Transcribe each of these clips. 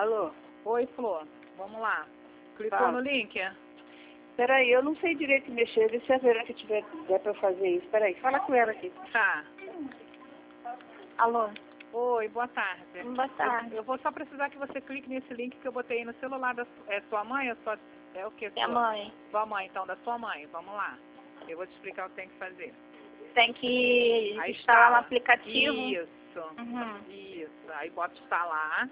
Alô? Oi, Flor. Vamos lá. Clicou Fala. no link? Peraí, eu não sei direito mexer. Vê se a Verônica der pra fazer isso. Peraí, fala com ela aqui. Tá. Alô? Oi, boa tarde. Boa tarde. Eu vou só precisar que você clique nesse link que eu botei aí no celular da sua mãe ou sua... É o que? Minha mãe. Sua mãe, então, da sua mãe. Vamos lá. Eu vou te explicar o que tem que fazer. Tem que Aí instalar instala. no aplicativo. Isso. Uhum. Isso. Aí bota instalar.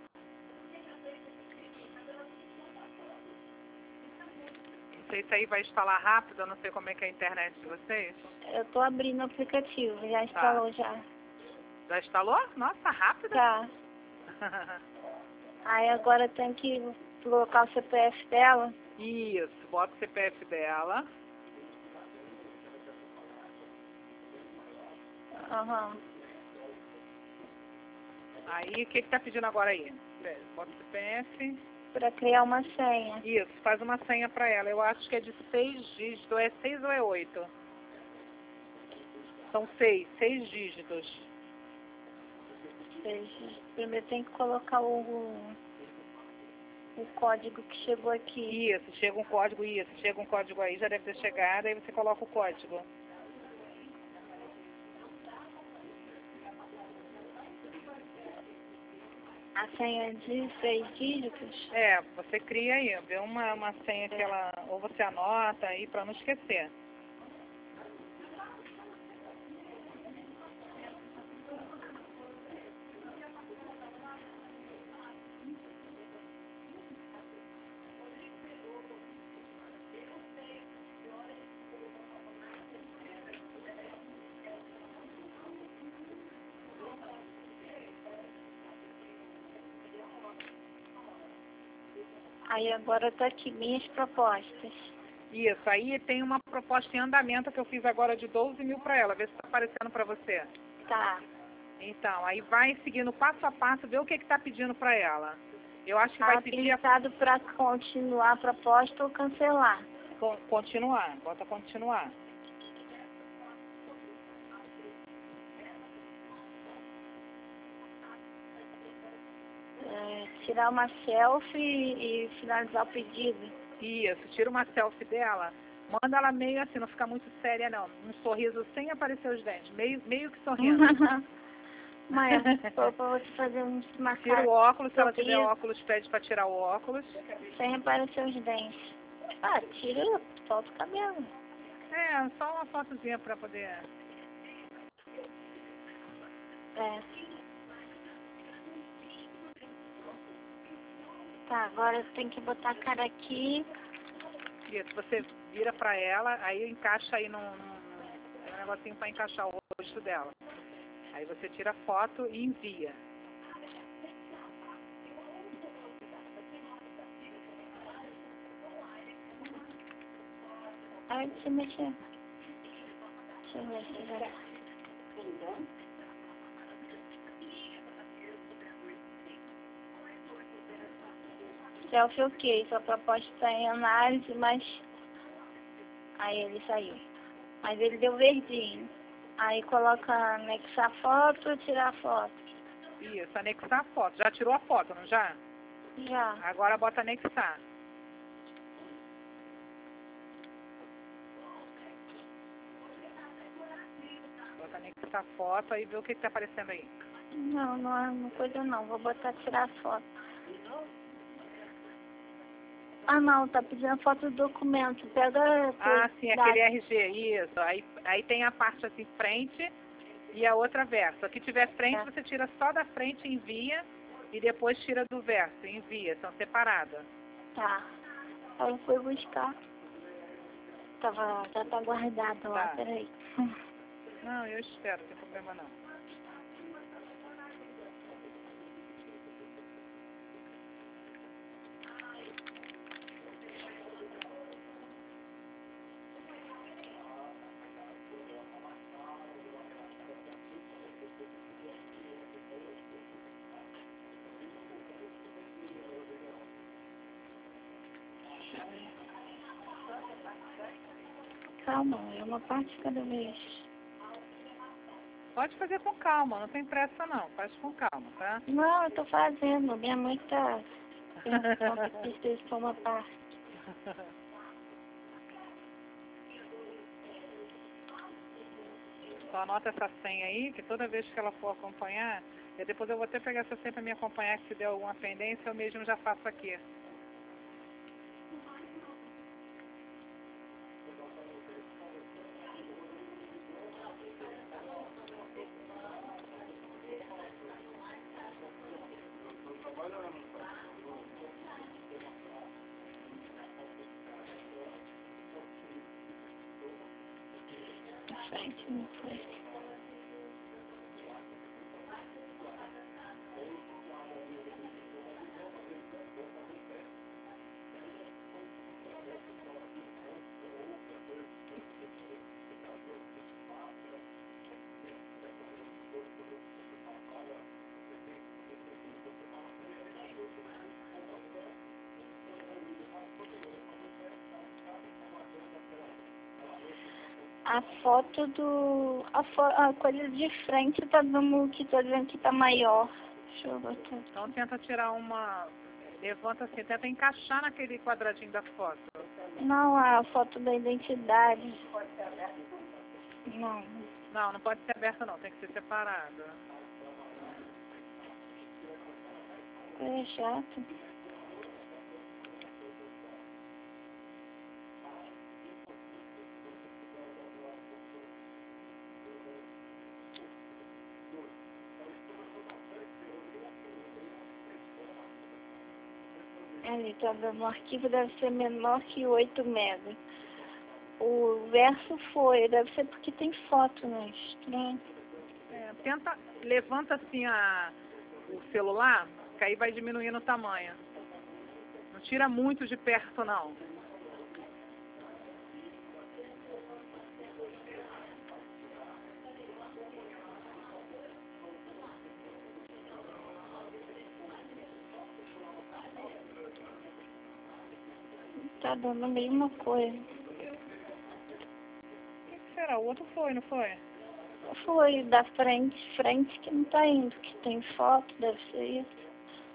Não sei se aí vai instalar rápido, eu não sei como é que é a internet de vocês. Eu tô abrindo o aplicativo, já instalou já. Já instalou? Nossa, rápido. Tá. Aí agora tem que colocar o CPF dela. Isso, bota o CPF dela. Aham. Aí, o que tá pedindo agora aí? Bota o CPF. Pra criar uma senha. Isso, faz uma senha pra ela. Eu acho que é de 6 dígitos. É 6 ou é 8? São 6 dígitos. Primeiro tem que colocar o código que chegou aqui. Isso, chega um código, aí, já deve ter chegado, aí você coloca o código. A senha é de 6 dígitos. É, você cria aí, vê uma senha que ela, ou você anota aí pra não esquecer. Aí agora tá aqui minhas propostas. Isso, aí tem uma proposta em andamento que eu fiz agora de 12 mil pra ela, vê se tá aparecendo pra você. Tá. Então, aí vai seguindo passo a passo, vê o que tá pedindo pra ela. Eu acho que vai pedir Habilitado para continuar a proposta ou cancelar. continuar, bota continuar. Tirar uma selfie e finalizar o pedido. Isso, tira uma selfie dela, manda ela meio assim, não fica muito séria não, um sorriso sem aparecer os dentes, meio que sorrindo. Mas pra você fazer uma Tira cara o óculos, se ela sorriso, tiver óculos, pede pra tirar o óculos. sem aparecer os dentes. Ah, tira, solta o cabelo. É, só uma fotozinha pra poder... É. Tá, agora tem que botar a cara aqui. Isso, você vira pra ela, aí encaixa aí num negocinho pra encaixar o rosto dela. Aí você tira a foto e envia. Aí você mexer. Deixa eu ver se já... Selfie ok, sua proposta está em análise, mas... Aí ele saiu. Mas ele deu verdinho. Aí coloca anexar foto, tirar foto. Isso, anexar a foto. Já tirou a foto, não já? Já. Agora bota anexar. Bota anexar a foto, aí vê o que tá aparecendo aí. Não, não é uma coisa não. Vou botar tirar foto. Ah não, tá pedindo foto do documento. Pega... Ah, sim, aquele RG, isso. Aí tem a parte assim, frente e a outra verso. Aqui tiver frente, você tira só da frente e envia, e depois tira do verso e envia, são separadas. Tá. Aí eu fui buscar. Já tá guardado lá, Tá. peraí. Não, eu espero, não tem problema não. Calma, é uma parte de cada vez. Pode fazer com calma, não tem pressa não. Faz com calma, tá? Não, eu tô fazendo. Minha mãe tá pensando que precisa por uma parte. Só anota essa senha aí, que toda vez que ela for acompanhar, e depois eu vou até pegar essa senha para me acompanhar, que se der alguma pendência, eu mesmo já faço aqui. Frente, não foi. A foto do... A coisa de frente tá dando que tô dizendo que tá maior. Deixa eu botar. Então tenta tirar uma... Levanta assim, tenta encaixar naquele quadradinho da foto. Não, a foto da identidade. Não. Não, não pode ser aberta não, tem que ser separado. É chato. Ali tá dando um arquivo, deve ser menor que 8 megas. O verso foi, deve ser porque tem foto, né? Estranho. Tenta, levanta assim o celular, que aí vai diminuindo o tamanho. Não tira muito de perto não. Tá dando a mesma coisa. O que será? O outro foi, não foi? Foi da frente que não tá indo, que tem foto, deve ser isso.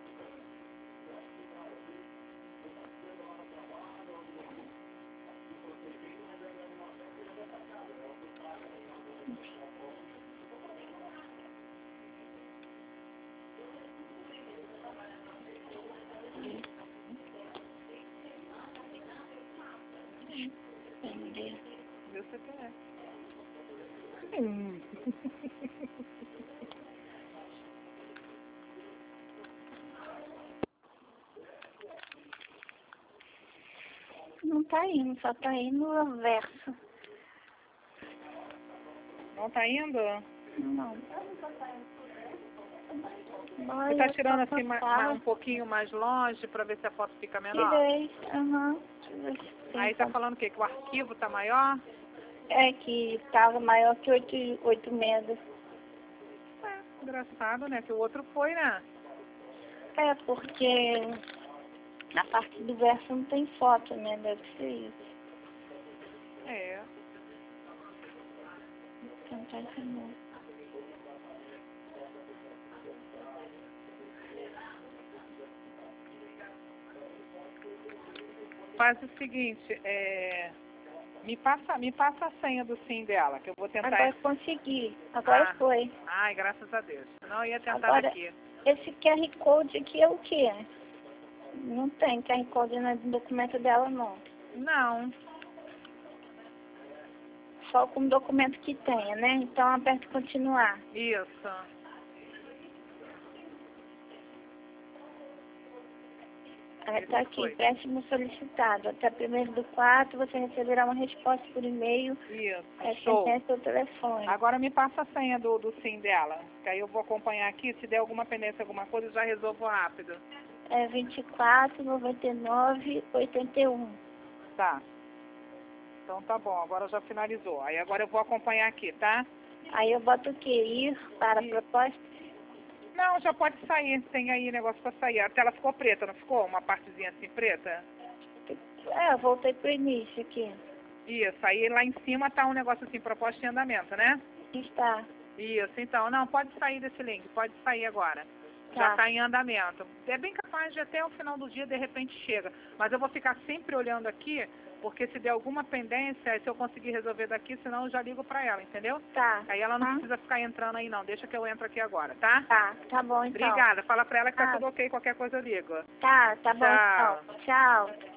Entender. Meu CPF. Não tá indo, só tá indo o verso. Não tá indo? Não. Você tá tirando assim um pouquinho mais longe pra ver se a foto fica menor? Tirei, aham. Aí tá falando o quê? Que o arquivo tá maior? É que tava maior que 8 megas. Engraçado, né? Que o outro foi, né? É, porque na parte do verso não tem foto, né? Deve ser isso. É. Vou tentar de novo. Faz o seguinte, me passa a senha do SIM dela, que eu vou tentar. Agora consegui. Agora foi. Ai, graças a Deus. Não, eu ia tentar Agora, aqui. esse QR Code aqui é o quê? Não tem QR Code no documento dela, não. Não. Só com o documento que tenha, né? Então aperta continuar. Isso. Está aqui, empréstimo solicitado. Até 1º do 4 você receberá uma resposta por e-mail. Isso, show. SMS ou telefone. Agora me passa a senha do SIM dela, que aí eu vou acompanhar aqui. Se der alguma pendência, alguma coisa, eu já resolvo rápido. É 24 99 81. Tá. Então tá bom, agora já finalizou. Aí agora eu vou acompanhar aqui, tá? Aí eu boto o quê? Ir para a proposta? Não, já pode sair. Tem aí negócio pra sair. A tela ficou preta, não ficou? Uma partezinha assim preta? É, eu voltei pro início aqui. Isso, aí lá em cima tá um negócio assim, proposta em andamento, né? Está. Isso, então, não, pode sair desse link, pode sair agora. Tá. Já está em andamento. É bem capaz de até o final do dia, de repente, chega. Mas eu vou ficar sempre olhando aqui, porque se der alguma pendência, se eu conseguir resolver daqui, senão eu já ligo para ela, entendeu? Tá. Aí ela não precisa ficar entrando aí não, deixa que eu entro aqui agora, tá? Tá bom então. Obrigada, fala para ela que tá Tá. tudo ok, qualquer coisa eu ligo. Tá bom Tchau. então. Tchau.